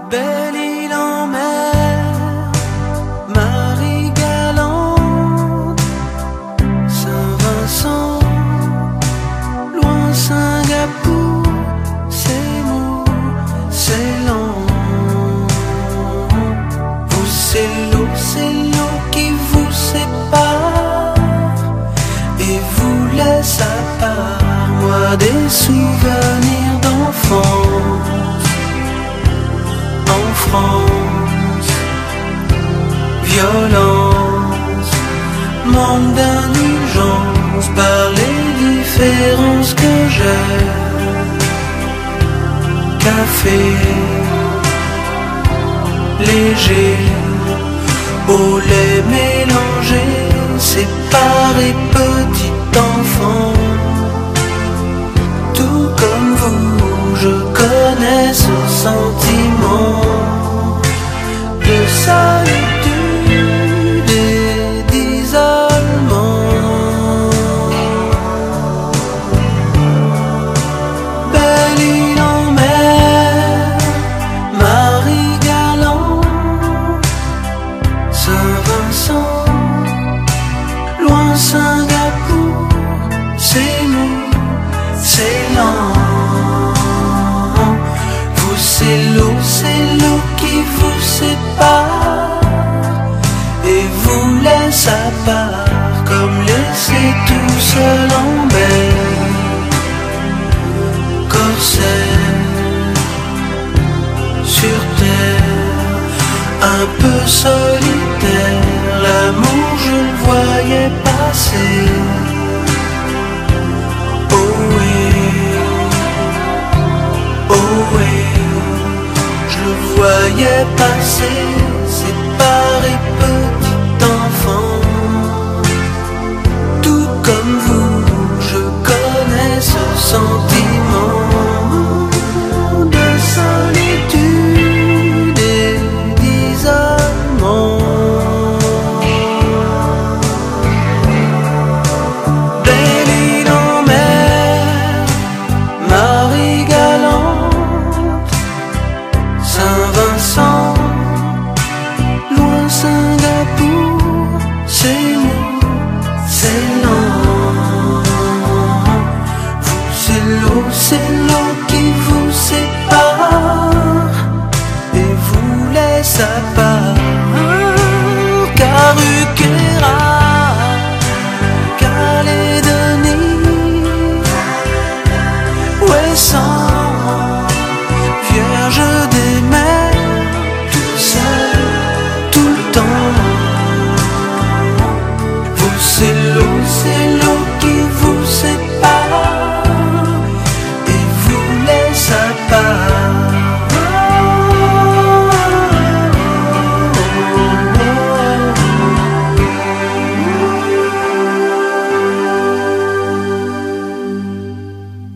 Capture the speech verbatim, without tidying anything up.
Belle-Île en mer, Marie-Galante, Saint-Vincent, loin Singapour, c'est mou, c'est lent. Vous c'est l'eau, c'est l'eau qui vous sépare et vous laisse à part. Moi des souvenirs d'enfance. En France, violence, manque d'indulgence par les différences que j'ai. Café, léger, au lait mélangé, séparé petit enfant. Tout comme vous, je connais ce sentiment de solitude et d'isolement. Belle-Île en mer, Marie-Galante, Saint-Vincent, loin Singapour, c'est nous, c'est lent. Vous c'est l'eau, c'est l'eau qui vous sépare et vous laisse à part, comme laissé tout seul en mer. Corsaire, sur terre, un peu solitaire, l'amour je le voyais passer. Oh oui, oh oui, je le voyais passer, séparé petit enfant. Tout comme vous, je connais ce sentiment de solitude et d'isolement. Belle-Île en mer, Marie-Galante, Saint-Vincent, loin Singapour, c'est mou, c'est lent. Vous c'est l'eau, c'est l'eau qui vous sépare et vous laisse à part. Caruquera, Calédonie, Ouessant.